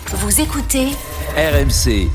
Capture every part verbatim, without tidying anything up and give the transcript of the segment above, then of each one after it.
Vous écoutez R M C.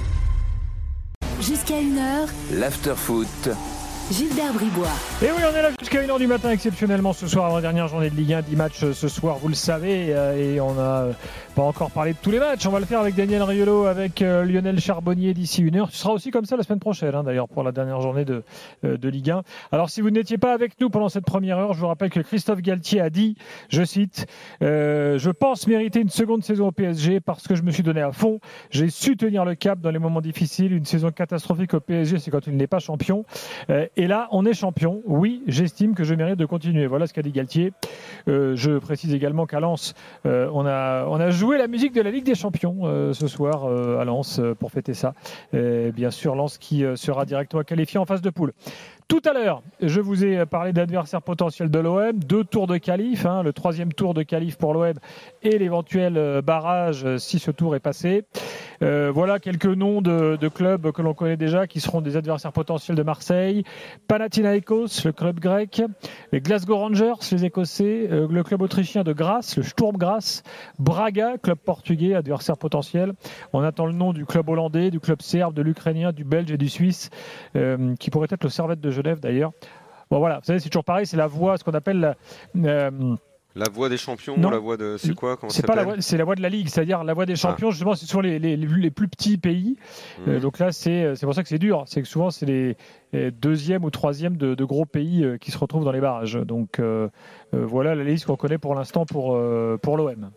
Jusqu'à une heure, l'after-foot. Gilbert Bribois. Et oui, on est là jusqu'à une heure du matin exceptionnellement ce soir, avant-dernière journée de Ligue un, dix matchs ce soir, vous le savez, et on n'a pas encore parlé de tous les matchs. On va le faire avec Daniel Riolo, avec euh, Lionel Charbonnier d'ici une heure. Ce sera aussi comme ça la semaine prochaine, hein, d'ailleurs, pour la dernière journée de, euh, de Ligue un. Alors, si vous n'étiez pas avec nous pendant cette première heure, je vous rappelle que Christophe Galtier a dit, je cite, euh, « Je pense mériter une seconde saison au P S G parce que je me suis donné à fond. J'ai su tenir le cap dans les moments difficiles. Une saison catastrophique au P S G, c'est quand il n'est pas champion. Euh, » Et là, on est champion. Oui, j'estime que je mérite de continuer. Voilà ce qu'a dit Galtier. Euh, je précise également qu'à Lens, euh, on, a, on a joué la musique de la Ligue des Champions euh, ce soir euh, à Lens euh, pour fêter ça. Et bien sûr, Lens qui euh, sera directement qualifié en phase de poule. Tout à l'heure, je vous ai parlé d'adversaires potentiels de l'O M, deux tours de qualif, hein, le troisième tour de qualif pour l'O M et l'éventuel barrage si ce tour est passé. Euh, voilà quelques noms de, de clubs que l'on connaît déjà qui seront des adversaires potentiels de Marseille. Panathinaikos, le club grec, les Glasgow Rangers, les Écossais, euh, le club autrichien de Graz, le Sturm Graz, Braga, club portugais, adversaire potentiel. On attend le nom du club hollandais, du club serbe, de l'ukrainien, du belge et du suisse, euh, qui pourrait être le Servette de Genève d'ailleurs. Bon voilà, vous savez, c'est toujours pareil, c'est la voie, ce qu'on appelle la... Euh, La voie des champions, non, la voie de, c'est quoi, comment c'est ça pas la s'appelle voie, c'est la voie de la Ligue, c'est-à-dire la voie des champions. Ah. Justement, c'est sur les, les, les plus petits pays. Mmh. Euh, donc là, c'est, c'est pour ça que c'est dur. C'est que souvent, c'est les, les deuxième ou troisième de, de gros pays euh, qui se retrouvent dans les barrages. Donc euh, euh, voilà la liste qu'on connaît pour l'instant pour euh, pour l'O M.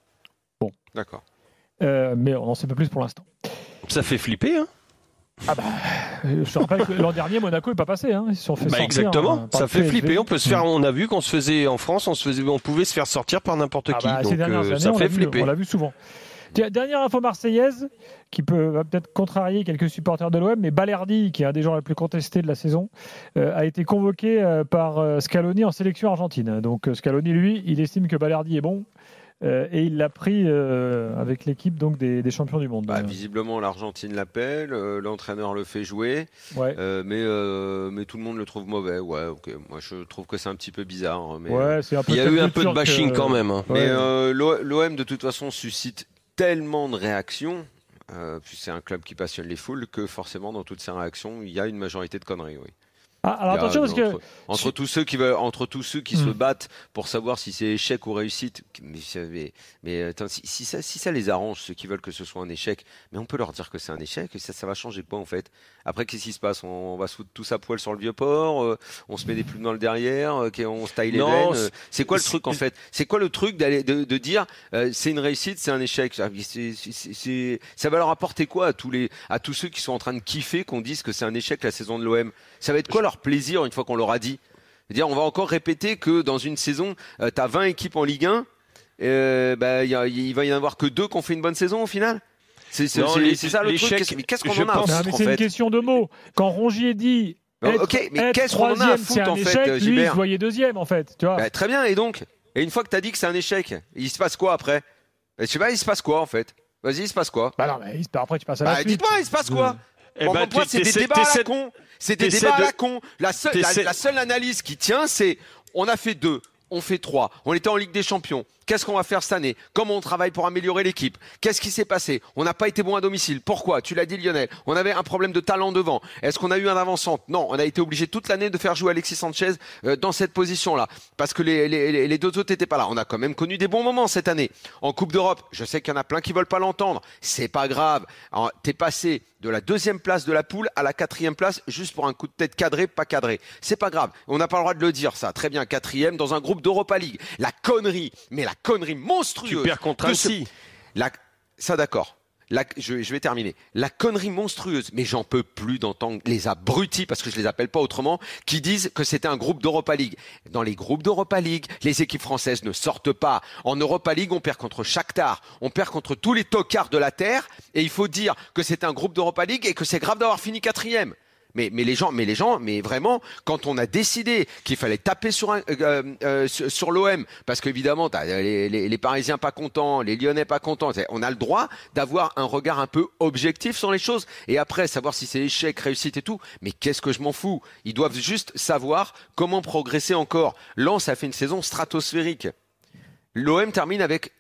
Bon. D'accord. Euh, mais on en sait pas plus pour l'instant. Ça fait flipper, hein. Ah bah, je te rappelle que l'an dernier, Monaco n'est pas passé. Hein. Ils se sont fait bah sortir, exactement, hein, ça fait P S G. flipper. On peut se faire, on a vu qu'on se faisait en France, on se faisait, on pouvait se faire sortir par n'importe ah qui. Bah, donc euh, années, ça on fait vu, flipper. On l'a vu souvent. Dernière info marseillaise qui peut va peut-être contrarier quelques supporters de l'O M, mais Balerdi, qui est un des joueurs les plus contestés de la saison, euh, a été convoqué euh, par euh, Scaloni en sélection argentine. Donc euh, Scaloni, lui, il estime que Balerdi est bon. Euh, et il l'a pris euh, avec l'équipe donc des, des champions du monde. Bah, visiblement, l'Argentine l'appelle, euh, l'entraîneur le fait jouer, ouais. euh, mais, euh, mais tout le monde le trouve mauvais. Ouais, ok. Moi, je trouve que c'est un petit peu bizarre. Mais, ouais, c'est un peu il y a eu un peu de bashing que... quand même. Hein. Mais ouais. euh, l'O M, de toute façon, suscite tellement de réactions, euh, puis c'est un club qui passionne les foules, que forcément, dans toutes ces réactions, il y a une majorité de conneries, oui. Ah, alors attention parce entre, que entre tous ceux qui veulent, entre tous ceux qui mmh. se battent pour savoir si c'est échec ou réussite, mais, mais, mais attends, si, si, ça, si ça les arrange, ceux qui veulent que ce soit un échec, mais on peut leur dire que c'est un échec et ça, ça va changer quoi en fait. Après, qu'est-ce qui se passe? on, on va se foutre tous à poil sur le vieux port, euh, on se met des plumes dans le derrière, euh, on se taille les non, veines. Euh, c'est quoi le truc en fait? C'est quoi le truc d'aller de, de dire euh, c'est une réussite, c'est un échec? c'est, c'est, c'est, c'est, Ça va leur apporter quoi à tous les, à tous ceux qui sont en train de kiffer qu'on dise que c'est un échec la saison de l'O M? Ça va être quoi leur plaisir une fois qu'on leur a dit? C'est-à-dire, on va encore répéter que dans une saison, euh, tu as vingt équipes en Ligue un, euh, bah, y a, il va y en avoir que deux qui ont fait une bonne saison au final. C'est, c'est, non, c'est, les, c'est ça le truc. Qu'est-ce, mais qu'est-ce qu'on en a à foutre, non, mais c'est en fait une question de mots. Quand Rongier dit être, ok, mais être qu'est-ce qu'on en a à foutre en échec, fait, lui, Gilbert? il se voyait deuxième en fait. Tu vois bah, très bien, et donc? Et une fois que tu as dit que c'est un échec, il se passe quoi après? Je sais pas, il se passe quoi en fait? Vas-y, il se passe quoi? Bah non, mais après tu passes à la bah, suite. Dites-moi, il se passe quoi? Eh bon, ben, moi, c'est des débats à la con. C'est des débats à la con. La seule, la, la seule analyse qui tient, c'est on a fait deux, on fait trois. On était en Ligue des Champions. Qu'est-ce qu'on va faire cette année? Comment on travaille pour améliorer l'équipe? Qu'est-ce qui s'est passé? On n'a pas été bon à domicile. Pourquoi? Tu l'as dit, Lionel. On avait un problème de talent devant. Est-ce qu'on a eu un avant-centre? Non, on a été obligé toute l'année de faire jouer Alexis Sanchez euh, dans cette position-là parce que les, les, les deux autres n'étaient pas là. On a quand même connu des bons moments cette année. En Coupe d'Europe, je sais qu'il y en a plein qui veulent pas l'entendre. C'est pas grave. Alors, t'es passé de la deuxième place de la poule à la quatrième place juste pour un coup de tête cadré, pas cadré. C'est pas grave. On n'a pas le droit de le dire, ça. Très bien, quatrième dans un groupe d'Europa League. La connerie, mais la connerie monstrueuse. Tu perds contre Annecy. Ce... La... Ça, d'accord. La... Je, je vais terminer. La connerie monstrueuse, mais j'en peux plus d'entendre les abrutis, parce que je les appelle pas autrement, qui disent que c'était un groupe d'Europa League. Dans les groupes d'Europa League, les équipes françaises ne sortent pas. En Europa League, on perd contre Shakhtar, on perd contre tous les tocards de la terre, et il faut dire que c'est un groupe d'Europa League et que c'est grave d'avoir fini quatrième. Mais, mais les gens, mais les gens, mais vraiment, quand on a décidé qu'il fallait taper sur un, euh, euh, sur, sur l'O M, parce qu'évidemment, t'as les, les, les Parisiens pas contents, les Lyonnais pas contents, on a le droit d'avoir un regard un peu objectif sur les choses. Et après, savoir si c'est échec, réussite et tout. Mais qu'est-ce que je m'en fous? Ils doivent juste savoir comment progresser encore. Lens a fait une saison stratosphérique. L'O M termine avec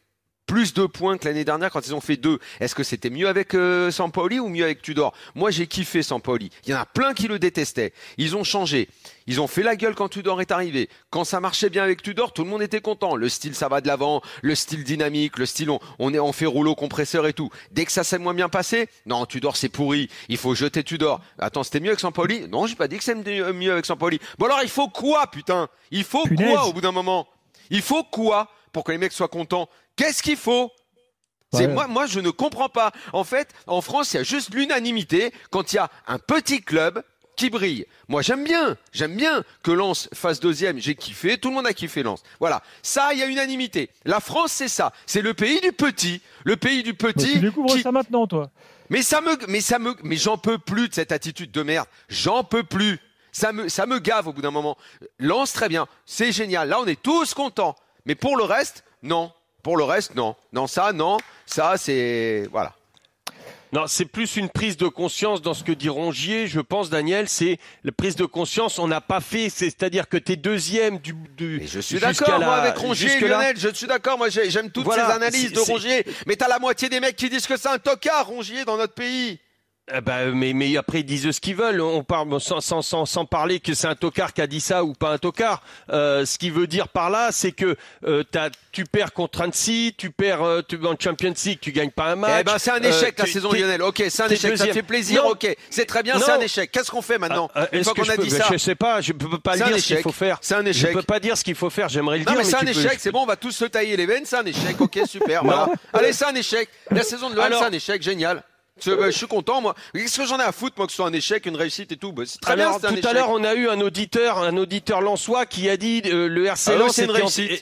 plus de points que l'année dernière quand ils ont fait deux. Est-ce que c'était mieux avec euh, Sampaoli ou mieux avec Tudor? Moi, j'ai kiffé Sampaoli. Il y en a plein qui le détestaient. Ils ont changé. Ils ont fait la gueule quand Tudor est arrivé. Quand ça marchait bien avec Tudor, tout le monde était content. Le style, ça va de l'avant. Le style dynamique. Le style, on, on, est, on fait rouleau compresseur et tout. Dès que ça s'est moins bien passé, non, Tudor, c'est pourri. Il faut jeter Tudor. Attends, c'était mieux avec Sampaoli? Non, j'ai pas dit que c'était mieux avec Sampaoli. Bon alors, il faut quoi, putain? Il faut Punaise. quoi au bout d'un moment? Il faut quoi pour que les mecs soient contents? Qu'est-ce qu'il faut? C'est Ouais. moi, moi, je ne comprends pas. En fait, en France, il y a juste l'unanimité quand il y a un petit club qui brille. Moi, j'aime bien, j'aime bien que Lens fasse deuxième. J'ai kiffé, tout le monde a kiffé Lens. Voilà, ça, il y a unanimité. La France, c'est ça. C'est le pays du petit, le pays du Bah, petit. tu découvres qui- ça maintenant, toi. Mais ça me, mais ça me, mais j'en peux plus de cette attitude de merde. J'en peux plus. Ça me, ça me gave au bout d'un moment. Lance très bien, c'est génial. Là, on est tous contents. Mais pour le reste, non. Pour le reste, non. Non, ça, non. Ça, c'est, voilà. Non, c'est plus une prise de conscience dans ce que dit Rongier, je pense, Daniel, c'est la prise de conscience, on n'a pas fait, c'est- c'est-à-dire que t'es deuxième du, du Mais je suis jusqu'à d'accord, la- moi, avec Rongier, jusque-là. Lionel, je suis d'accord, moi, j'ai- j'aime toutes Voilà, ces analyses c'est- de c'est- Rongier. Mais t'as la moitié des mecs qui disent que c'est un tocard, Rongier, dans notre pays. Eh ben, mais, mais après ils disent ce qu'ils veulent. On parle sans, sans, sans, sans parler que c'est un tocard qui a dit ça ou pas un tocard. Euh, ce qui veut dire par là, c'est que euh, t'as, tu perds contre Annecy, tu perds euh, tu, en Champions League, tu gagnes pas un match. Eh ben, c'est un échec, Euh, la tu- saison, t'es- Lionel. Ok, c'est un t'es échec. Ça te deuxième. fait plaisir, Non. ok. C'est très bien, Non. c'est un échec. Qu'est-ce qu'on fait maintenant? Euh, Une est-ce fois que qu'on a je peux- dit ben, ça. Je sais pas, je peux pas C'est le un dire ce qu'il échec. faut faire. C'est un Je échec. peux pas dire ce qu'il faut faire. J'aimerais le Non, dire. mais c'est un tu peux- échec, c'est bon, on va tous se tailler les veines, c'est un échec, ok, super, Non. voilà. Allez, c'est un échec. La saison de l'O M, Alors- c'est un échec, génial. Je, bah, je suis content, moi. Qu'est-ce que j'en ai à foutre, moi, que ce soit un échec, une réussite et tout? Bah, c'est très bien, Alors, c'est un tout échec. à l'heure, on a eu un auditeur, un auditeur lensois qui a dit euh, le R C Ah ouais, Lens c'est une était en- réussite.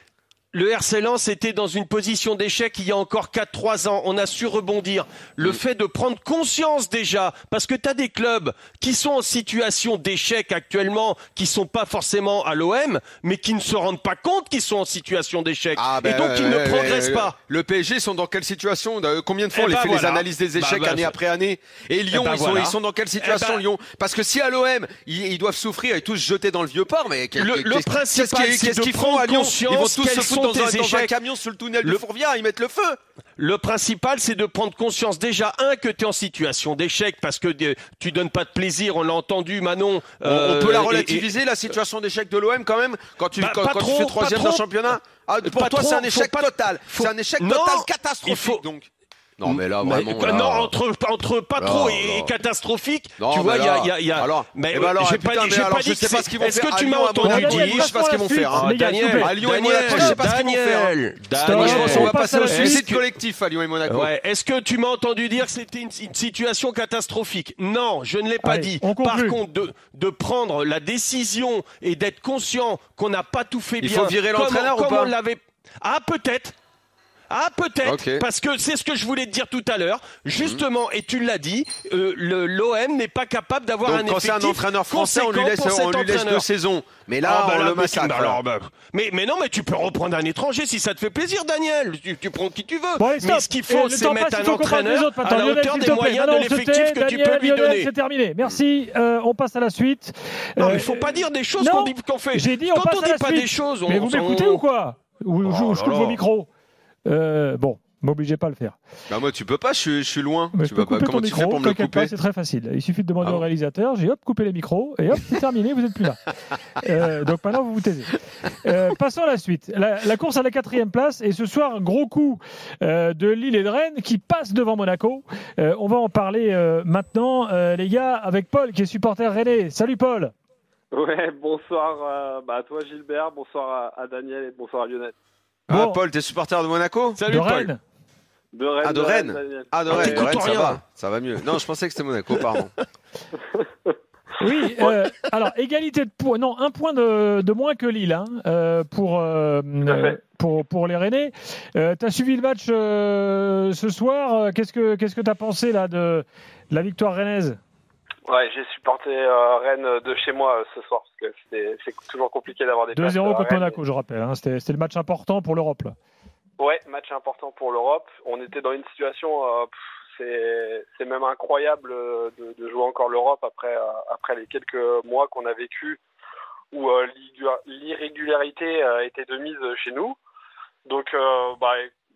Le R C Lens était dans une position d'échec il y a encore quatre trois ans. On a su rebondir. Le Mm. fait de prendre conscience déjà, parce que tu as des clubs qui sont en situation d'échec actuellement, qui sont pas forcément à l'O M, mais qui ne se rendent pas compte qu'ils sont en situation d'échec. Ah, Et ben, donc, ils ouais, ne ouais, progressent ouais, pas. Le P S G sont dans quelle situation? Euh, Combien de fois Eh on les ben fait les voilà. analyses des Bah, échecs bah, année ça- après année? Et Lyon, Eh ben ils, sont, voilà. ils sont dans quelle situation, Eh ben- Lyon? Parce que si à l'O M, ils, ils doivent souffrir et tous se jeter dans le vieux port, mais qu'est- Le- qu'est- le qu'est-ce- principal, qu'est-ce qu'ils c'est qu'est-ce de qu'ils font prendre à Lyon? conscience Ils vont tous quels se sont foutre dans un, tes dans un échecs. camion sur le tunnel Le- de Fourvière, ils mettent le feu. Le principal, c'est de prendre conscience déjà, un, que tu es en situation d'échec parce que euh, tu donnes pas de plaisir, on l'a entendu, Manon. On- euh, on peut la et- et- relativiser, la situation d'échec de l'O M quand même, quand tu, Bah, quand, pas quand tu trop, fais pas troisième trop. d'un championnat. Ah, pour Pas toi, trop, c'est un faut échec pas- total. faut- C'est un échec Non, total il catastrophique, faut- donc. Non, mais là, Mais, vraiment. quoi, là- non, entre, entre pas Là, trop et, là. et catastrophique, Non, tu vois, mais il y a, là- il y a, il y a- alors, mais eh ben alors, j'ai putain, pas dit, mais j'ai alors, pas je dit sais que pas c'est- ce qu'ils vont Est-ce faire que à tu Lyon, m'as à entendu Monaco, dire je sais pas ce qu'ils vont faire, hein. Les gars, s'il vous plaît. Daniel, À Lyon et Monaco, je sais pas ce qu'ils vont faire, hein. Daniel, Stop. Moi, je pense qu'on On va passe passer à au la suicide suite. collectif à Lyon et Monaco. Ouais. Est-ce que tu m'as entendu dire que c'était une, une situation catastrophique? Non, je ne l'ai pas Allez, dit. on Par conclut. contre, de, de prendre la décision et d'être conscient qu'on n'a pas tout fait Il bien. faut virer comme- l'entraîneur ou comme pas on l'avait. Ah, peut-être. Ah, peut-être, Ok. parce que c'est ce que je voulais te dire tout à l'heure. Justement, et tu l'as dit, euh, le, l'O M n'est pas capable d'avoir un Donc, quand c'est effectif un entraîneur français, on lui conséquent laisse, pour cet on lui laisse entraîneur. deux saisons. Mais là, Ah, bah on là, le mais tu- massacre. bah alors, bah, mais, mais non, mais tu peux reprendre un étranger si ça te fait plaisir, Daniel. Tu, tu prends qui tu veux. Bon, allez, stop. mais ce qu'il Eh, faut, le c'est temps mettre passe, il un faut qu'on parle des entraîneur autres à maintenant. la Lionel, hauteur s'il des te plaît. moyens Non, de non, on se l'effectif tait. que tu Daniel, peux lui Lionel, donner. c'est terminé. Merci. Euh, on passe à la suite. Non, mais Euh, il faut pas dire des choses non, qu'on dit qu'on fait. J'ai dit on Quand passe on à dit la pas suite. des choses, on Mais vous on- m'écoutez ou quoi? Ou je, Oh je là coupe là. vos micros. Euh, bon, m'obligez pas à le faire. Bah, moi, tu peux pas, je suis, je suis loin. Mais Tu je peux vas pas, couper comment ton tu fais micro, pour me le t'inquiète pas, couper? c'est très facile. Il suffit de demander Ah au bon. réalisateur, j'ai hop, coupé les micros, et hop, c'est terminé, vous n'êtes plus là. Euh, donc maintenant, vous vous taisez. Euh, passons à la suite. La, la course à la quatrième place, et ce soir, un gros coup euh, de Lille et de Rennes qui passe devant Monaco. Euh, on va en parler euh, maintenant, euh, les gars, avec Paul, qui est supporter rennais. Salut Paul. Ouais, bonsoir euh, bah, à toi Gilbert, bonsoir à, à Daniel et bonsoir à Lionel. Ah, Bon. Paul, t'es supporter de Monaco? Salut De Paul. Rennes. De Rennes. Ah, de Rennes. Daniel. Ah, de On Rennes, de t'écoute Rennes, ça rien. va. Ça va mieux. Non, je pensais que c'était Monaco, pardon. Oui, euh, alors égalité de points, non, un point de, de moins que Lille hein, euh, pour, euh, euh, pour, pour les Rennais. Euh, tu as suivi le match euh, ce soir, qu'est-ce que qu'est-ce que tu as pensé là, de, de la victoire rennaise? Ouais, j'ai supporté euh, Rennes de chez moi euh, ce soir parce que c'était- c'est toujours compliqué d'avoir des deux places, zéro euh, à contre Rennes. Monaco, je rappelle. Hein, c'était, c'était le match important pour l'Europe. Là. Ouais, match important pour l'Europe. On était dans une situation, euh, pff, c'est c'est même incroyable euh, de, de jouer encore l'Europe après euh, après les quelques mois qu'on a vécu où euh, l'irrégularité euh, était de mise chez nous. Donc, euh, bah,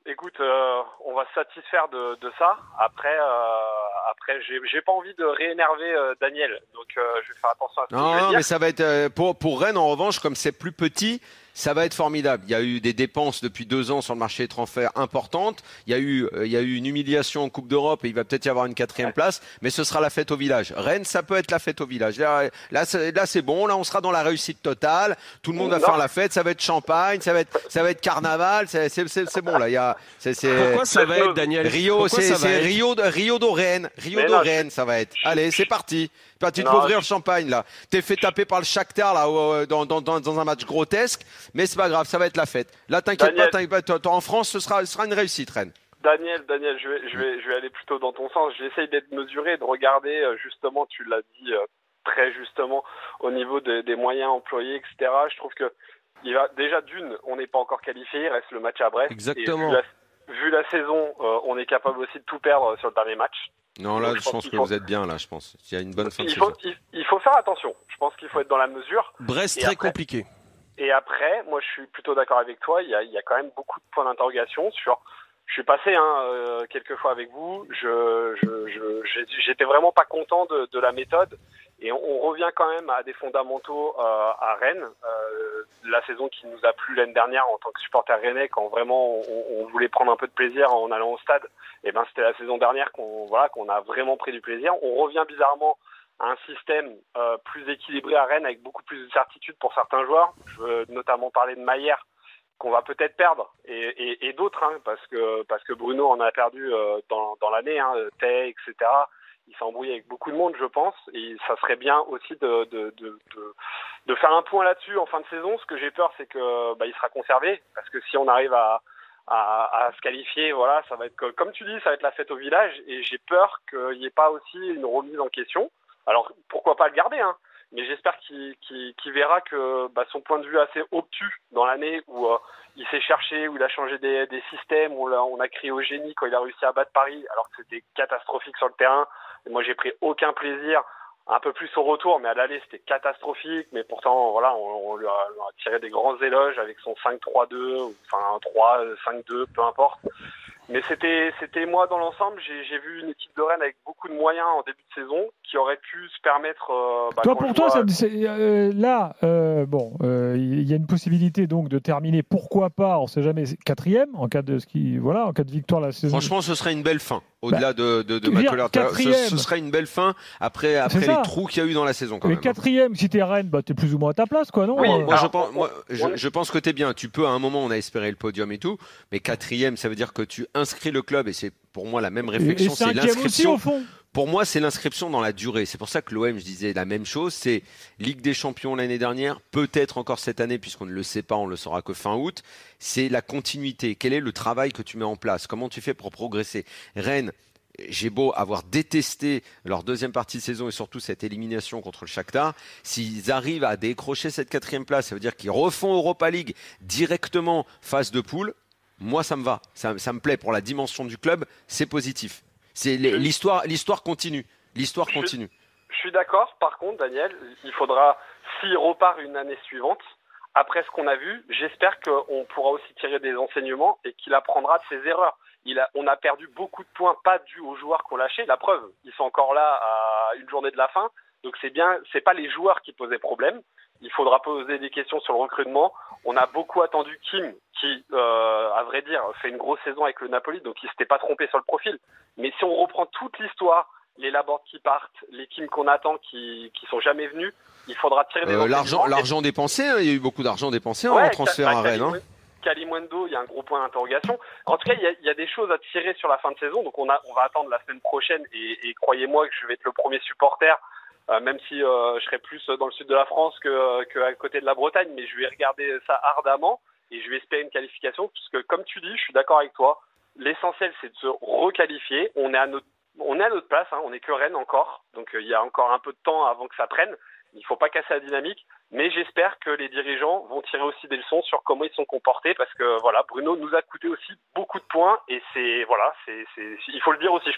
écoute, euh, on va se satisfaire de, de ça. Après, euh, après, j'ai, j'ai pas envie de réénerver euh, Daniel, donc euh, je vais faire attention à ce que Non, je vais non, dire. mais ça va être euh, pour pour Rennes en revanche, comme c'est plus petit. Ça va être formidable. Il y a eu des dépenses depuis deux ans sur le marché des transferts importantes. Il y a eu, euh, il y a eu une humiliation en Coupe d'Europe et il va peut-être y avoir une quatrième place. Mais ce sera la fête au village. Rennes, ça peut être la fête au village. Là, là, c'est, là, c'est bon. Là, on sera dans la réussite totale. Tout le monde va Non. faire la fête. Ça va être champagne. Ça va être, ça va être carnaval. C'est, c'est, c'est, c'est bon là. Il y a, c'est, c'est Pourquoi ça va être, Daniel? Rio, Pourquoi c'est, ça va c'est être Rio, de, Rio de Rennes. Rio Mais de non, Rennes, ça va être. Allez, c'est parti. Bah, tu te Non, fais ouvrir je- le champagne là. T'es fait taper par le Shakhtar là euh, dans, dans, dans, dans un match grotesque, mais c'est pas grave, ça va être la fête. Là, t'inquiète Daniel. pas, t'inquiète pas. Toi, toi, en France, ce sera, ce sera une réussite, Rennes. Daniel, Daniel, je vais, je vais, je vais aller plutôt dans ton sens. J'essaye d'être mesuré, de regarder euh, justement, tu l'as dit euh, très justement, au niveau de- des moyens employés, et cetera. Je trouve que il va déjà d'une, on n'est pas encore qualifié, il reste le match à Brest. Exactement. Et vu la, vu la saison, euh, on est capable aussi de tout perdre sur le dernier match. Non, là, Donc, je je pense pense qu'il que faut- vous êtes bien là. Je pense. Il y a une bonne fin de Il saison. faut, il, il faut faire attention. Je pense qu'il faut être dans la mesure. Brest, Et très après- compliqué. Et après, moi, je suis plutôt d'accord avec toi. Il y a, il y a quand même beaucoup de points d'interrogation sur. Je suis passé hein, euh, quelques fois avec vous. Je, je, je, j'ai- j'étais vraiment pas content de, de la méthode. Et on, on revient quand même à des fondamentaux euh, à Rennes. Euh, la saison qui nous a plu l'année dernière en tant que supporter rennais, quand vraiment on, on voulait prendre un peu de plaisir en allant au stade. Et ben c'était la saison dernière qu'on voilà qu'on a vraiment pris du plaisir. On revient bizarrement à un système euh, plus équilibré à Rennes avec beaucoup plus de certitude pour certains joueurs. Je veux notamment parler de Maillère qu'on va peut-être perdre et, et, et d'autres hein, parce que parce que Bruno en a perdu euh, dans, dans l'année, hein, Tay, et cetera. Il s'est embrouillé avec beaucoup de monde, je pense, et ça serait bien aussi de de, de, de de faire un point là-dessus en fin de saison. Ce que j'ai peur, c'est que bah, il sera conservé parce que si on arrive à À, à se qualifier, voilà, ça va être que, comme tu dis, ça va être la fête au village et j'ai peur qu'il n'y ait pas aussi une remise en question. Alors pourquoi pas le garder, hein, mais j'espère qu'il, qu'il, qu'il verra que bah, son point de vue assez obtus dans l'année où euh, il s'est cherché, où il a changé des, des systèmes, où on a, on a crié au génie quand il a réussi à battre Paris, alors que c'était catastrophique sur le terrain. Et moi, j'ai pris aucun plaisir. Un peu plus au retour, mais à l'aller c'était catastrophique. Mais pourtant, voilà, on, on lui a, on a tiré des grands éloges avec son cinq trois deux, ou enfin un trois cinq deux, peu importe. Mais c'était, c'était moi dans l'ensemble, j'ai, j'ai vu une équipe de Rennes avec beaucoup de moyens en début de saison qui aurait pu se permettre. Euh, bah, Toi, quand pour je toi, vois- ça- c'est, euh, là, euh, bon, euh, il y a une possibilité donc de terminer, pourquoi pas, on ne sait jamais, quatrième en cas de ski, voilà, en cas de victoire la saison. Franchement, ce serait une belle fin. Au-delà de, de, de je veux ma dire, colère, tout à l'heure, ce, quatrième. ce serait une belle fin après, après C'est ça. les trous qu'il y a eu dans la saison quand Mais même. quatrième, si t'es Rennes, bah, t'es plus ou moins à ta place, quoi, non Oui, Euh, Moi, je Alors, pense, on- moi, on- je, je pense que t'es bien. Tu peux, à un moment, on a espéré le podium et tout, mais quatrième, ça veut dire que tu inscris le club et c'est pour moi la même Et, et réflexion. C'est cinquième aussi, l'inscription. au fond. Pour moi, c'est l'inscription dans la durée. C'est pour ça que l'O M, je disais la même chose. C'est Ligue des Champions l'année dernière, peut-être encore cette année, puisqu'on ne le sait pas, on le saura que fin août. C'est la continuité. Quel est le travail que tu mets en place? Comment tu fais pour progresser? Rennes, j'ai beau avoir détesté leur deuxième partie de saison et surtout cette élimination contre le Shakhtar, s'ils arrivent à décrocher cette quatrième place, ça veut dire qu'ils refont Europa League directement phase de poule. Moi, ça me va. Ça, ça me plaît pour la dimension du club. C'est positif. C'est l'histoire, l'histoire continue. L'histoire Je- continue. Je suis d'accord. Par contre, Daniel, il faudra, s'il repart une année suivante, après ce qu'on a vu, j'espère qu'on pourra aussi tirer des enseignements et qu'il apprendra de ses erreurs. Il a, on a perdu beaucoup de points, pas dû aux joueurs qu'on lâchait. La preuve, ils sont encore là à une journée de la fin. Donc c'est bien, c'est pas les joueurs qui posaient problème. Il faudra poser des questions sur le recrutement. On a beaucoup attendu Kim, qui, euh, à vrai dire, fait une grosse saison avec le Napoli, donc il s'était pas trompé sur le profil. Mais si on reprend toute l'histoire, les Laborde qui partent, les Kim qu'on attend qui qui sont jamais venus, il faudra tirer des Euh, enseignements. l'argent, l'argent dépensé, hein, il y a eu beaucoup d'argent dépensé Ouais, en transfert Ka- à bah, Rennes. Hein. Kalimwe- Kalimundo, il y a un gros point d'interrogation. En tout cas, il y, a, il y a des choses à tirer sur la fin de saison. Donc, on, a, on va attendre la semaine prochaine. Et, et croyez-moi que je vais être le premier supporter, euh, même si euh, je serai plus dans le sud de la France que, que à côté de la Bretagne. Mais je vais regarder ça ardemment et je vais espérer une qualification. Parce que, comme tu dis, je suis d'accord avec toi. L'essentiel, c'est de se requalifier. On est à notre, on est à notre place. Hein, on n'est que Rennes encore. Donc, euh, il y a encore un peu de temps avant que ça prenne. Il ne faut pas casser la dynamique, mais j'espère que les dirigeants vont tirer aussi des leçons sur comment ils sont comportés, parce que voilà, Bruno nous a coûté aussi beaucoup de points, et c'est voilà, c'est, c'est, il faut le dire aussi, je pense.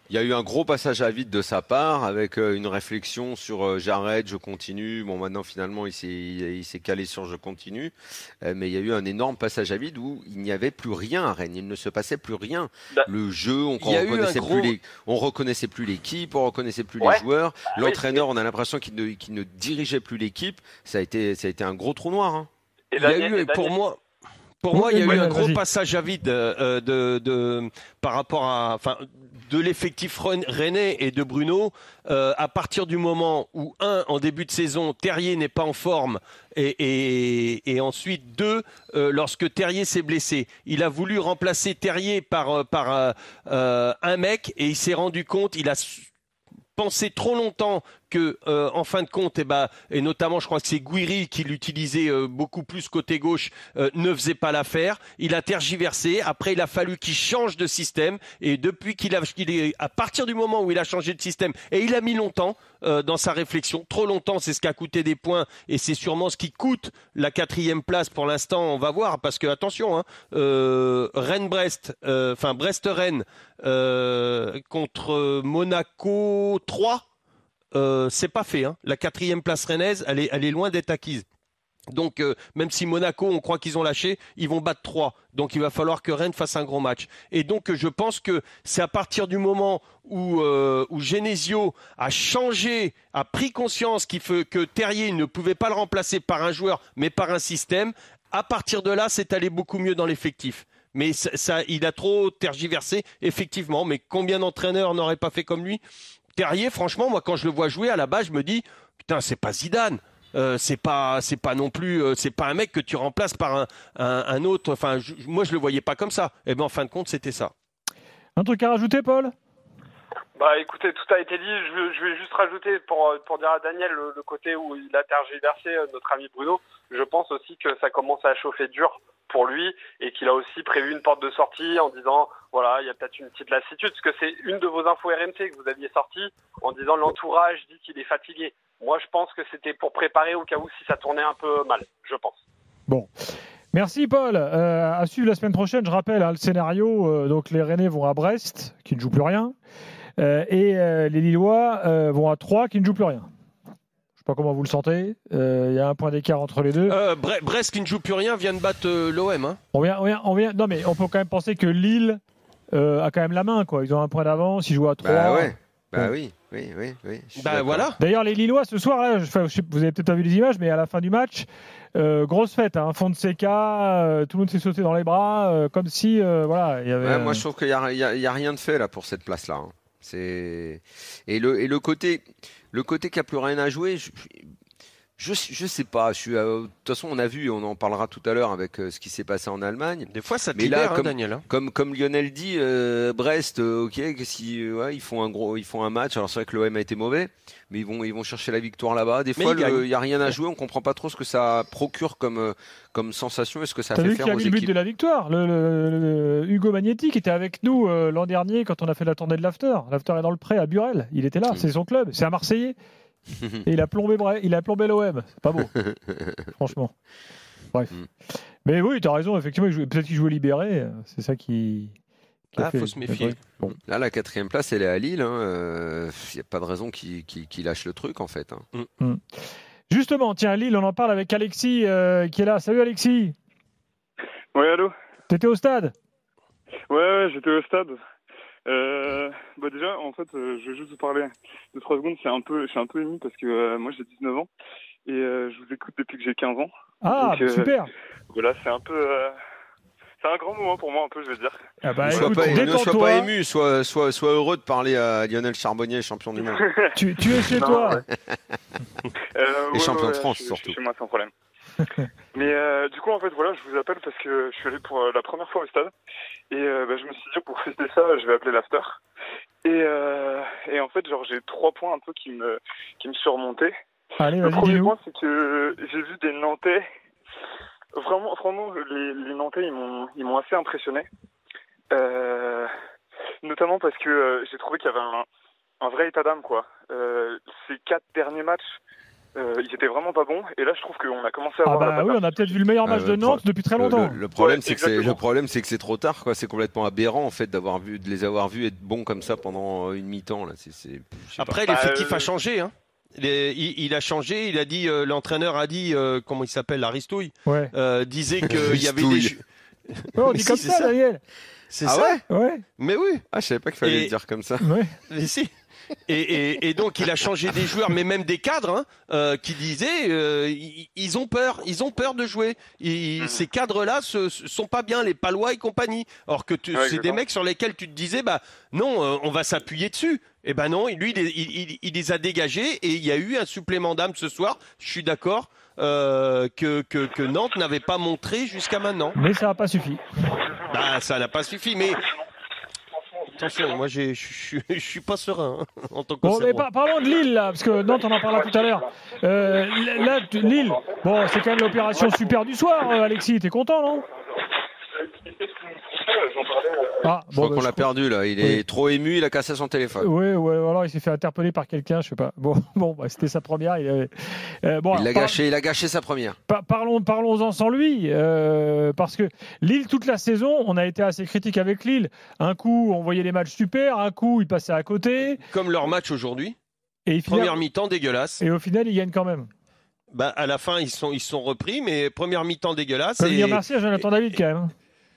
Il y a eu un gros passage à vide de sa part avec euh, une réflexion sur euh, j'arrête, je continue. Bon, maintenant finalement il s'est, il s'est calé sur je continue. Euh, mais il y a eu un énorme passage à vide où il n'y avait plus rien à Rennes. Il ne se passait plus rien. Bah, Le jeu, on il y a eu reconnaissait un gros- plus les, on reconnaissait plus l'équipe, on reconnaissait plus Ouais. les joueurs. Ah oui, L'entraîneur, on a l'impression qu'il ne, qu'il ne dirigeait plus l'équipe. Ça a été, ça a été un gros trou noir. Hein. Et Il y a Daniel- eu, et pour Daniel- moi, pour Oui, moi, il y a oui, eu un vas-y. gros passage à vide euh, de, de, par rapport à, enfin, de l'effectif ren- rennais et de Bruno. Euh, à partir du moment où un, en début de saison, Terrier n'est pas en forme, et, et, et ensuite deux, euh, lorsque Terrier s'est blessé, il a voulu remplacer Terrier par euh, par euh, euh, un mec, et il s'est rendu compte, il a su- pensé trop longtemps que, euh, en fin de compte, et, bah, et notamment, je crois que c'est Guiri qui l'utilisait euh, beaucoup plus côté gauche, euh, ne faisait pas l'affaire. Il a tergiversé. Après, il a fallu qu'il change de système. Et depuis qu'il a, qu'il est, à partir du moment où il a changé de système, et il a mis longtemps euh, dans sa réflexion, trop longtemps, c'est ce qui a coûté des points, et c'est sûrement ce qui coûte la quatrième place pour l'instant. On va voir, parce que attention, hein, euh, Rennes-Brest, euh, enfin Brest-Rennes euh, contre Monaco trois. Euh, c'est pas fait. Hein. La quatrième place rennaise, elle est, elle est loin d'être acquise. Donc, euh, même si Monaco, on croit qu'ils ont lâché, ils vont battre trois. Donc, il va falloir que Rennes fasse un gros match. Et donc, euh, je pense que c'est à partir du moment où, euh, où Genesio a changé, a pris conscience qu'il faut, que Terrier ne pouvait pas le remplacer par un joueur, mais par un système. À partir de là, c'est allé beaucoup mieux dans l'effectif. Mais ça, ça, il a trop tergiversé, effectivement. Mais combien d'entraîneurs n'auraient pas fait comme lui ? Terrier, franchement, moi, quand je le vois jouer, à la base, je me dis, putain, c'est pas Zidane. Euh, c'est pas, c'est pas non plus, euh, c'est pas un mec que tu remplaces par un, un, un autre. Enfin, je, moi, je le voyais pas comme ça. Et ben, en fin de compte, c'était ça. Un truc à rajouter, Paul ? Bah écoutez, tout a été dit. Je, veux- je vais juste rajouter pour, pour dire à Daniel le, le côté où il a tergiversé euh, notre ami Bruno. Je pense aussi que ça commence à chauffer dur pour lui et qu'il a aussi prévu une porte de sortie en disant voilà, il y a peut-être une petite lassitude, parce que c'est une de vos infos R M C que vous aviez sortie en disant l'entourage dit qu'il est fatigué. Moi, je pense que c'était pour préparer au cas où si ça tournait un peu mal, je pense. Bon. Merci Paul. Euh, à suivre la semaine prochaine, je rappelle hein, le scénario. Euh, donc les Rennais vont à Brest, qui ne joue plus rien, euh, et euh, les Lillois euh, vont à Troyes, qui ne joue plus rien. Je ne sais pas comment vous le sentez. Il euh, y a un point d'écart entre les deux. Euh, Bre- Brest, qui ne joue plus rien, vient de battre euh, l'O M. Hein. On vient, on vient, on vient. Non mais on peut quand même penser que Lille euh, a quand même la main, quoi. Ils ont un point d'avance, ils jouent à Troyes. Bah ouais. Bah Ouais. oui, oui, oui, oui. je suis Bah d'accord. voilà. D'ailleurs, les Lillois ce soir, là, je, enfin, je sais- vous avez peut-être pas vu les images, mais à la fin du match, euh, grosse fête, hein, Fonseca, euh, tout le monde s'est sauté dans les bras, euh, comme si, euh, voilà, il y avait. Ouais, moi, euh, je trouve qu'il y a, il y a- il y a rien de fait là pour cette place-là. hein. C'est et le et le côté le côté qu'il n'y a plus rien à jouer. Je, je, je sais pas. Je suis. euh, De toute façon, on a vu et on en parlera tout à l'heure avec euh, ce qui s'est passé en Allemagne. Des fois, ça te Mais là, libère, hein, comme- Daniel. Hein. Comme comme Lionel dit, euh, Brest, euh, ok, que si euh, ouais, ils font un gros, ils font un match. Alors c'est vrai que l'O M a été mauvais, mais ils vont ils vont chercher la victoire là-bas. Des Mais fois, ils gagnent. il y a rien à jouer. On comprend pas trop ce que ça procure comme euh, comme sensation et ce que ça T'as fait vu qui faire a aux mis le but équipes. de la victoire le, le- le- Hugo Magnetti qui était avec nous euh, l'an dernier quand on a fait la tournée de l'After. L'After est dans le pré à Burel. Il était là, Mm. c'est son club, c'est un Marseillais. Et il a plombé, Bre- il a plombé l'O M. C'est pas beau, franchement. Bref. Mm. Mais oui, tu as raison, effectivement, il jouait- peut-être qu'il jouait libéré. euh, C'est ça qui. qui a Ah, fait- faut se méfier. Bon. Là, la quatrième place, elle est à Lille. Il hein. n'y a pas de raison qu'il qu'il- qu'il lâche le truc, en fait. hein. Justement, tiens, Lille, on en parle avec Alexis euh, qui est là. Salut Alexis, Ouais, allô. t'étais au stade? Ouais, ouais, j'étais au stade. Euh, bah déjà, en fait, euh, je vais juste vous parler de trois secondes. C'est un peu, je suis un peu ému parce que euh, moi, j'ai dix-neuf ans et euh, je vous écoute depuis que j'ai quinze ans. Ah, Donc, bah, euh, super. Voilà, c'est un peu, euh, c'est un grand moment pour moi, un peu, je vais dire. Ah bah, ne sois écoute, pas, ne sois détends-toi. pas ému, sois, sois, sois heureux de parler à Lionel Charbonnier, champion du monde. Tu, tu es chez Non, toi. ouais. Euh, Et champion de ouais, France, je, surtout. Je suis chez moi sans problème. Mais euh, du coup, en fait, voilà, je vous appelle parce que je suis allé pour euh, la première fois au stade et euh, bah, je me suis dit pour fêter ça, je vais appeler l'after. Et, euh, et en fait, genre, j'ai trois points un peu qui me qui me sont remontés. Allez, Le vas-y, premier dis-nous. point, c'est que j'ai vu des Nantais. Vraiment, vraiment, les, les Nantais, ils m'ont ils m'ont assez impressionné. Euh, notamment parce que euh, j'ai trouvé qu'il y avait un, un vrai état d'âme, quoi. Euh, ces quatre derniers matchs, Euh, ils étaient vraiment pas bons et là je trouve qu'on a commencé à Ah avoir bah la oui, on a peut-être vu le meilleur match Ah, de le Nantes pro- depuis très Le, longtemps. le- le problème, Ouais, c'est que c'est exactement. le problème, c'est que c'est trop tard, quoi. C'est complètement aberrant en fait d'avoir vu, de les avoir vus être bons comme ça pendant une mi-temps. Là, c'est, c'est, je sais Après, pas. l'effectif Euh, a changé. Hein. Les- il, il a changé. Il a dit, euh, l'entraîneur a dit, euh, comment il s'appelle, Aristouille, Ouais. euh, disait qu'il y avait des. Ristouille. ju- Ouais, on Mais dit si, comme c'est ça, ça. Daniel. C'est Ah ça. ouais Ouais, Mais oui. Ah, je savais pas qu'il fallait Et- le dire comme ça. ouais. Mais si. Et, et, et donc il a changé des joueurs, mais même des cadres, hein, euh, qui disaient, euh, ils, ils ont peur, ils ont peur de jouer. Ils, ces cadres-là se, se sont pas bien, les Palois et compagnie. Or que tu, Ouais, c'est des exactement. mecs sur lesquels tu te disais, bah non, euh, on va s'appuyer dessus. Et ben non, lui, il, il, il, il les a dégagés et il y a eu un supplément d'âme ce soir. Je suis d'accord euh, que, que, que Nantes n'avait pas montré jusqu'à maintenant. Mais ça n'a pas suffi. Bah ça n'a pas suffi, mais attention, moi j'ai- je suis- je suis pas serein hein, en tant que Bon, mais par- parlons de Lille, là, parce que Nantes, on en parla tout à l'heure. Euh, là, tu- Lille, bon, c'est quand même l'opération super du soir, euh, Alexis. T'es content, non? J'en parlais. euh, Ah, Je crois bah, qu'on je l'a perdu là. Il est Oui. trop ému, il a cassé son téléphone. Oui, ouais, alors il s'est fait interpeller par quelqu'un, je sais pas. Bon, bon, bah, c'était sa première. Il, avait- euh, bon, Il alors, l'a par- gâché, il a gâché sa première. par- parlons, parlons-en sans lui, euh, parce que Lille toute la saison, on a été assez critique avec Lille. Un coup, on voyait les matchs super, un coup, ils passaient à côté, Comme leur match aujourd'hui, et, il première final- mi-temps dégueulasse. et au final, ils gagnent quand même. Bah, à la fin, ils sont, ils sont repris, mais première mi-temps dégueulasse. Faut et- dire merci à Jonathan David quand même. hein.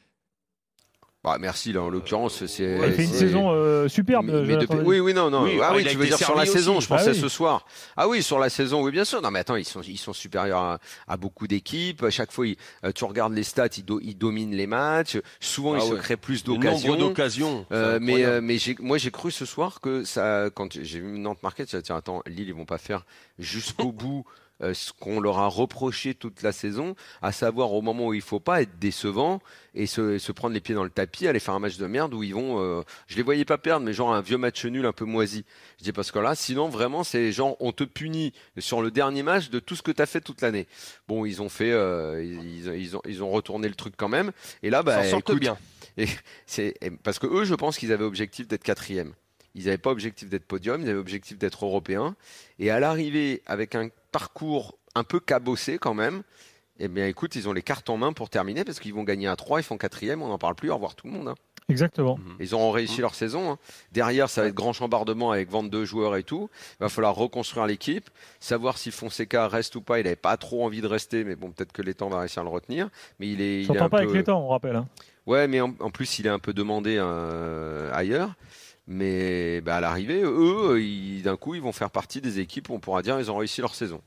Bah, merci là en l'occurrence. C'est, Il fait une c'est- saison euh, superbe. Mais- mais Jonathan depuis- David. Oui, oui, non, non. Oui, ah bah, oui, il a tu veux été dire sur la servi saison, aussi. je pensais Ah oui. ce soir. Ah oui, sur la saison, oui, bien sûr. Non, mais attends, ils sont, ils sont supérieurs à, à beaucoup d'équipes. À chaque fois, ils- euh, tu regardes les stats, ils, do- ils dominent les matchs. Souvent, Ah ils se ouais. créent plus Le d'occasions. nombre d'occasions. Euh, c'est mais incroyable. euh, mais j'ai, moi, j'ai cru ce soir que ça, quand j'ai vu Nantes marquer, j'ai dit, tiens, attends, Lille, ils vont pas faire jusqu'au bout. Euh, ce qu'on leur a reproché toute la saison, à savoir au moment où il faut pas être décevant et se, se prendre les pieds dans le tapis, aller faire un match de merde où ils vont, euh, je les voyais pas perdre, mais genre un vieux match nul un peu moisi. Je dis parce que là, sinon vraiment c'est genre on te punit sur le dernier match de tout ce que tu as fait toute l'année. Bon, ils ont fait, euh, ils, ils ont ils ont retourné le truc quand même. Et là, bah, S'en sortent écoute, bien. et c'est et- parce que eux, je pense qu'ils avaient objectif d'être quatrième. Ils n'avaient pas objectif d'être podium, ils avaient objectif d'être européen. Et à l'arrivée, avec un parcours un peu cabossé quand même, eh bien écoute, ils ont les cartes en main pour terminer parce qu'ils vont gagner à trois, ils font quatrième, on n'en parle plus, au revoir tout le monde. hein. Exactement. Ils auront réussi leur saison. hein. Derrière, ça va être grand chambardement avec vente de joueurs et tout. Il va falloir reconstruire l'équipe, savoir si Fonseca reste ou pas. Il n'avait pas trop envie de rester, mais bon, peut-être que l'étang va réussir à le retenir. Mais il est, il est S'entend un pas peu... avec les temps, on rappelle. hein. Ouais, mais en, en plus, il est un peu demandé euh, ailleurs. Mais bah, à l'arrivée, eux, ils- d'un coup, ils vont faire partie des équipes où on pourra dire ils ont réussi leur saison.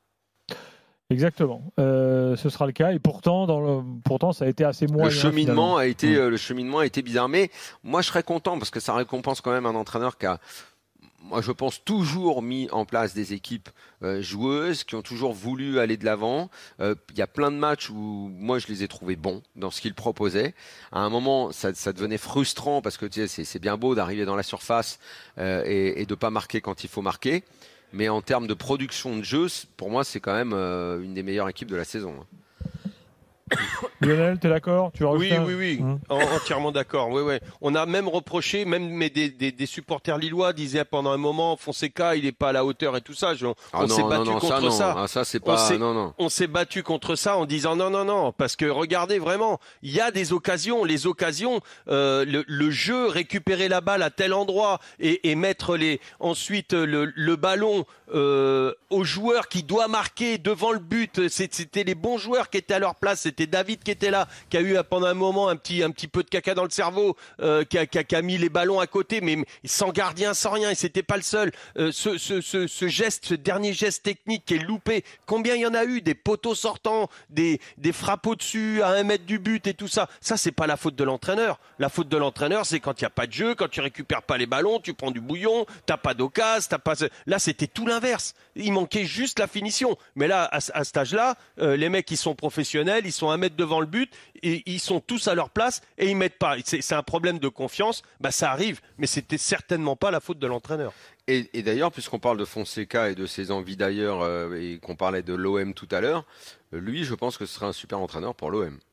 Exactement. Euh, ce sera le cas. Et pourtant, dans le... pourtant, ça a été assez moyen. Le cheminement finalement. a été, Mm. euh, le cheminement a été bizarre. Mais moi, je serais content parce que ça récompense quand même un entraîneur qui a, moi, je pense, toujours mis en place des équipes euh, joueuses qui ont toujours voulu aller de l'avant. Euh, Il y a plein de matchs où moi, je les ai trouvés bons dans ce qu'ils proposaient. À un moment, ça, ça devenait frustrant parce que tu sais, c'est, c'est bien beau d'arriver dans la surface euh, et, et de pas marquer quand il faut marquer. Mais en termes de production de jeu, c'est- pour moi, c'est quand même euh, une des meilleures équipes de la saison. hein. Lionel, t'es d'accord? Tu vas Oui, rajouter un- oui, oui, Hum. En- entièrement d'accord. Oui, oui. On a même reproché, même mais des, des, des supporters lillois disaient pendant un moment, Fonseca, il est pas à la hauteur et tout ça. Je- Ah on non, s'est non, battu non, contre ça, non. ça. Ah, ça, c'est On pas. s'est- Non, non. On s'est battu contre ça en disant non, non, non, parce que regardez vraiment, il y a des occasions, les occasions, euh, le, le jeu, récupérer la balle à tel endroit et, et mettre les, ensuite le, le ballon euh, au joueur qui doit marquer devant le but. C'est- C'était les bons joueurs qui étaient à leur place. C'était David qui était là, qui a eu pendant un moment un petit, un petit peu de caca dans le cerveau, euh, qui, a, qui, a, qui a mis les ballons à côté, mais sans gardien, sans rien. Et c'était pas le seul. Euh, ce, ce, ce, ce geste, ce dernier geste technique qui est loupé. Combien il y en a eu, des poteaux sortants, des, des frappes au-dessus à un mètre du but et tout ça. Ça, c'est pas la faute de l'entraîneur. La faute de l'entraîneur, c'est quand il n'y a pas de jeu, quand tu récupères pas les ballons, tu prends du bouillon, t'as pas d'occasion, t'as pas. Là, c'était tout l'inverse. Il manquait juste la finition. Mais là, à, à cet âge-là, euh, les mecs, ils sont professionnels, ils sont un mètre devant le but et ils sont tous à leur place et ils mettent pas. C'est, c'est un problème de confiance. Bah, ça arrive, mais c'était certainement pas la faute de l'entraîneur. Et, et d'ailleurs, puisqu'on parle de Fonseca et de ses envies d'ailleurs, euh, et qu'on parlait de l'O M tout à l'heure, euh, lui, je pense que ce serait un super entraîneur pour l'O M.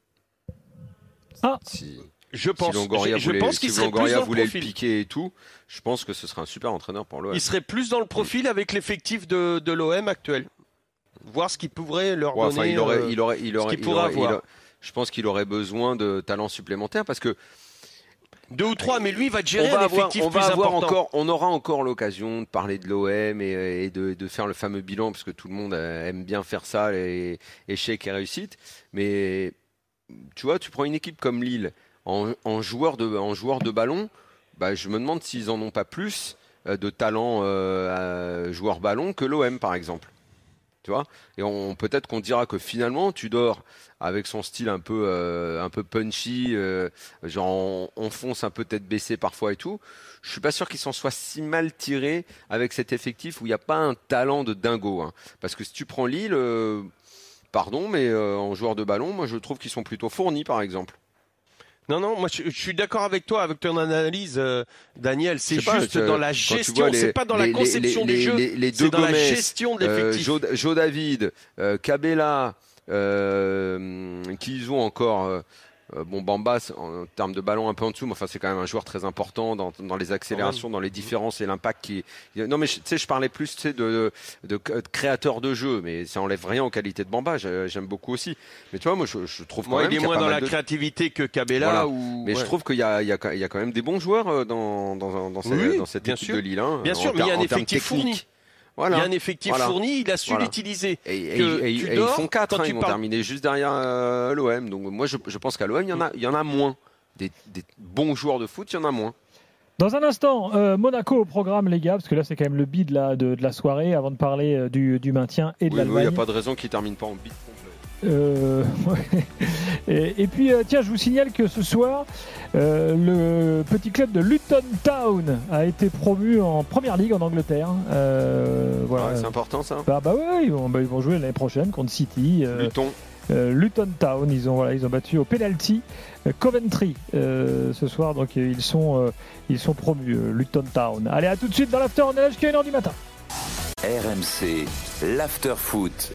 Ah. Si, Je pense, si Longoria je, je voulait, pense si qu'il serait plus Longoria dans le voulait le profil. piquer et tout, je pense que ce serait un super entraîneur pour l'O M. Il serait plus dans le profil avec l'effectif de, de l'O M actuel. voir ce qu'il pourrait leur Ouais, donner. enfin, il aurait, euh, il aurait, il aurait, qu'il il pourrait aurait- il avoir. aurait- je pense qu'il aurait besoin de talents supplémentaires parce que Deux ou trois, mais lui il va te on gérer va un avoir, effectif on va plus avoir important. encore, on aura encore l'occasion de parler de l'O M et, et de, de faire le fameux bilan parce que tout le monde aime bien faire ça, les échecs et réussites. Mais tu vois, tu prends une équipe comme Lille en, en joueur de, en joueur de ballon, bah, je me demande s'ils en ont pas plus euh, de talent euh, à joueur ballon que l'O M par exemple. Tu vois, et on, peut-être qu'on dira que finalement Tudor, avec son style un peu, euh, un peu punchy, euh, genre on, on fonce un peu tête baissée parfois et tout, je suis pas sûr qu'il s'en soit si mal tiré avec cet effectif où il n'y a pas un talent de dingo. Hein. Parce que si tu prends Lille, euh, pardon, mais euh, en joueur de ballon, moi je trouve qu'ils sont plutôt fournis par exemple. Non, non, moi je, je suis d'accord avec toi, avec ton analyse, euh, Daniel. C'est Je sais pas, juste tu- dans la quand tu gestion, vois les- c'est pas dans la les- conception les- du les- jeu, les- les c'est deux dans la Gomez, gestion de Euh, l'effectif. Joe, Joe David, euh, Cabella, euh, qui ont encore. euh, euh, bon, Bamba, c'est- en termes de ballon un peu en dessous, mais enfin, c'est quand même un joueur très important dans, dans les accélérations, dans les différences et l'impact qui. Non, mais tu sais, je parlais plus tu sais, de, de, de, de créateur de jeu, mais ça enlève rien aux qualités de Bamba. j'ai- J'aime beaucoup aussi. Mais tu vois, moi, je, je trouve quand Moi, même il est qu'il y a moins pas dans mal la de- créativité que Cabella. Voilà. Ou... Mais ouais. je trouve qu'il y a, il y, a, il y a quand même des bons joueurs euh, dans, dans, dans, cette, Oui, dans cette bien équipe sûr. de Lille. Hein, Bien en sûr, mais il y a ter- un en termes effectif techniques. fourni. Voilà. Il y a un effectif Voilà. fourni, il a su Voilà. l'utiliser. Et, et- Que et- et Tudor, ils font quatre, quand hein, tu ils vont parles- terminer juste derrière euh, l'O M. Donc moi, je, je pense qu'à l'O M, il y en a, il y en a moins. Des, des bons joueurs de foot, il y en a moins. Dans un instant, euh, Monaco au programme, les gars, parce que là, c'est quand même le bid là, de, de la soirée, avant de parler euh, du, du maintien et de Oui, oui, il n'y l'Allemagne. a pas de raison qu'ils ne terminent pas en bit complet. Euh, ouais. et, et puis, euh, tiens, je vous signale que ce soir, euh, le petit club de Luton Town a été promu en Première Ligue en Angleterre. Euh, voilà. Ouais, c'est important ça. Bah, bah ouais, ils vont, bah, ils vont jouer l'année prochaine contre City. Euh, Luton. euh, Luton Town, ils ont, voilà, ils ont battu au penalty euh, Coventry euh, ce soir, donc euh, ils sont, euh, ils sont promus, euh, Luton Town. Allez, à tout de suite dans l'after, on est là jusqu'à une heure du matin. R M C, l'after foot.